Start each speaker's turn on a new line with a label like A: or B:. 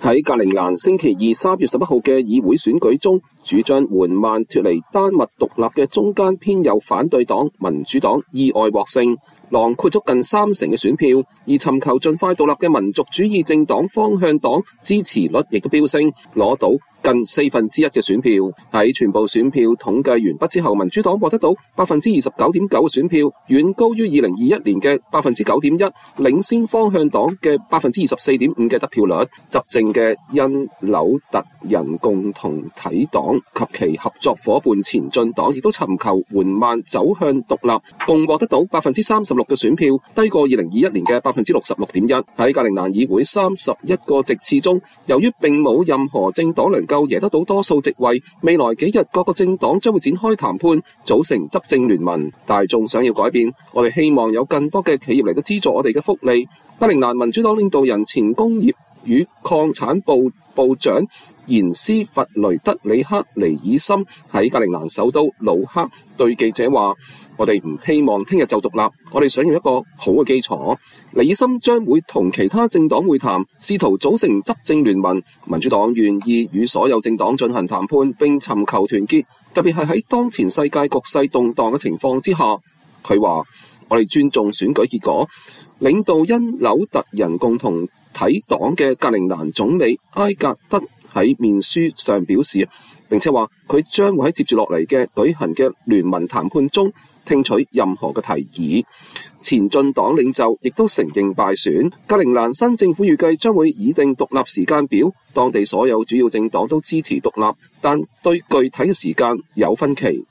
A: 喺格陵蘭星期二3月11號嘅議會選舉中，主張緩慢脫離丹麥獨立嘅中間偏右反對黨民主黨意外獲勝，囊括咗近30%嘅選票，而尋求盡快獨立嘅民族主義政黨方向黨支持率亦都飆升，攞到近1/4嘅選票。喺全部選票統計完畢之後，民主黨獲得到 29.9% 嘅選票，遠高於2021年嘅 9.1%， 領先方向黨嘅 24.5% 嘅得票率。執政嘅因紐特人共同體黨及其合作夥伴前進黨亦都尋求緩慢走向獨立，共獲得到 36% 嘅選票，低過2021年嘅 66.1%。喺格陵蘭議會31個席次中，由於並冇任何政黨能夠贏得到多數席位，未來幾日各個政黨將會展開談判，組成執政聯盟。大眾想要改變，我哋希望有更多嘅企業嚟到資助我哋嘅福利。格陵蘭民主黨領導人前工業與礦產部部長延斯弗雷德里克尼爾森喺格陵蘭首都魯克對記者話：我哋唔希望聽日就獨立，我哋想要一個好嘅基礎。尼爾森將會同其他政黨會談，試圖組成執政聯盟。民主黨願意與所有政黨進行談判並尋求團結，特別係喺當前世界局勢動盪嘅情況之下。佢話：我哋尊重選舉結果。領導因紐特人共同體黨嘅格陵蘭總理埃格德喺面書上表示，並且話佢將會喺接住落嚟嘅舉行嘅聯盟談判中聽取任何嘅提議。前進黨領袖亦都承認敗選。格陵蘭新政府預計將會擬定獨立時間表，當地所有主要政黨都支持獨立，但對具體嘅時間有分歧。